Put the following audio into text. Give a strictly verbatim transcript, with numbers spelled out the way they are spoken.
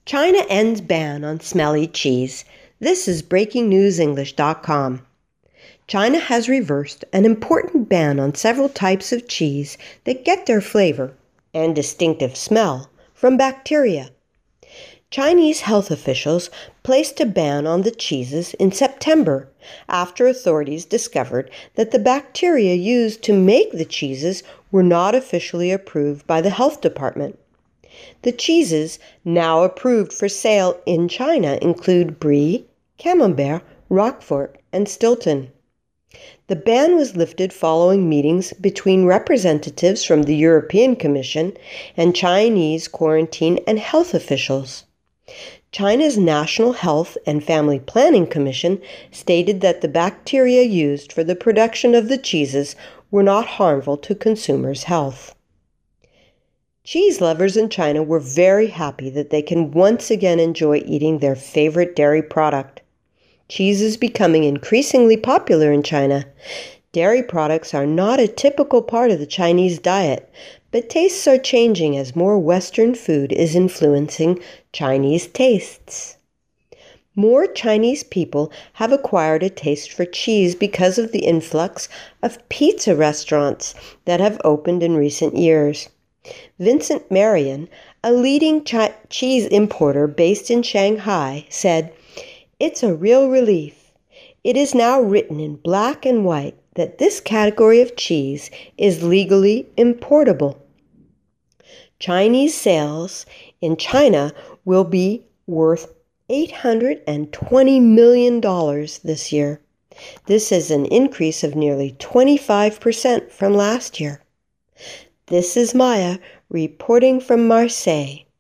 China ends ban on smelly cheese. This is breaking news english dot com. China has reversed an important ban on several types of cheese that get their flavor and distinctive smell from bacteria. Chinese health officials placed a ban on the cheeses in September after authorities discovered that the bacteria used to make the cheeses were not officially approved by the health department. The cheeses now approved for sale in China include Brie, Camembert, Roquefort, and Stilton. The ban was lifted following meetings between representatives from the European Commission and Chinese quarantine and health officials. China's National Health and Family Planning Commission stated that the bacteria used for the production of the cheeses were not harmful to consumers' health. Cheese lovers in China were very happy that they can once again enjoy eating their favorite dairy product. Cheese is becoming increasingly popular in China. Dairy products are not a typical part of the Chinese diet, but tastes are changing as more Western food is influencing Chinese tastes. More Chinese people have acquired a taste for cheese because of the influx of pizza restaurants that have opened in recent years. Vincent Marion, a leading chi- cheese importer based in Shanghai, said, "It's a real relief. It is now written in black and white that this category of cheese is legally importable." Chinese sales in China will be worth eight hundred twenty million dollars this year. This is an increase of nearly twenty-five percent from last year. This is Maya reporting from Marseille.